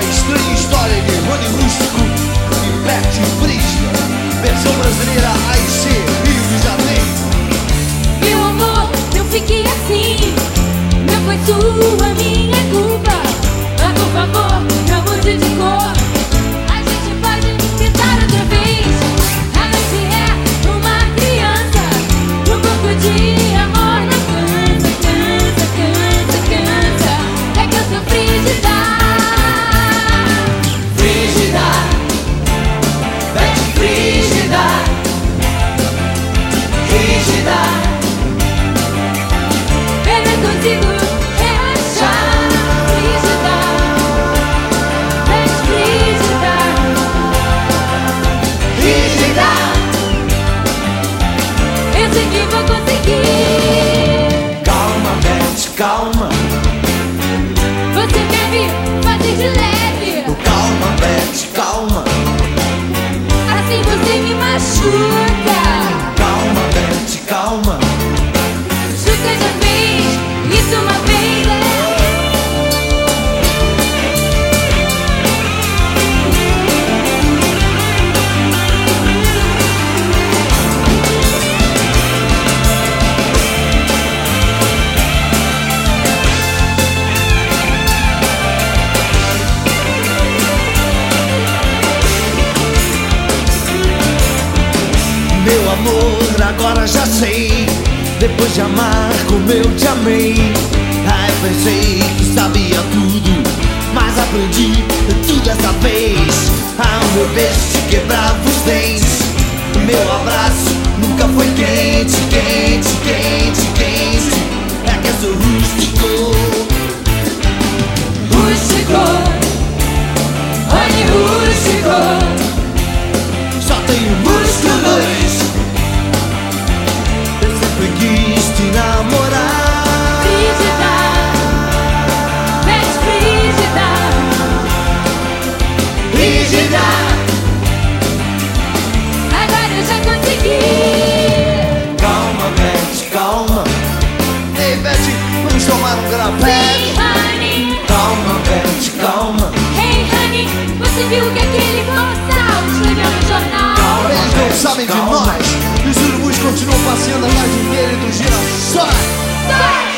estranha história de Rony Rústico e Beth Frígida, versão brasileira AIC, Rio de Janeiro. Meu amor, não fique assim, não foi sua, minha culpa. Mas por favor, não mude de cor, a gente pode tentar outra vez. A noite é uma criança, um pouco de amor na cansa, cansa, cansa, cansa. É que eu sou frígida. Frígida, Beth Frígida, rígida, Eu não consigo relaxar. Frígida, Beth frígida. rígida. Eu sei que vou conseguir. Calma, Beth, calma. Você deve fazer de leve, Calma, Beth, calma. assim você me machuca. Calma, Beth, calma. Você já fez isso uma vez, né? Meu amor, agora já sei, depois de amar como eu te amei. Aí pensei que sabia tudo, mas aprendi tudo dessa vez. O meu beijo te quebrava os dentes, meu abraço nunca foi quente, quente, quente, quente. É que eu sou rústico. Rústico, Rony Rústico. Só tenho músculos, eu sempre quis te namorar. Frígida, Beth frígida. Rígida, Agora eu já consegui. calma, Beth, calma. Ei, Beth, vamos tomar um grapé? Hey honey, Calma, Beth, calma. hey honey, você viu que aquele boçal escreveu no jornal? Eles não sabem de Calma. nós. E os urubus continuam passeando atrás de dele dos girassóis. Sai!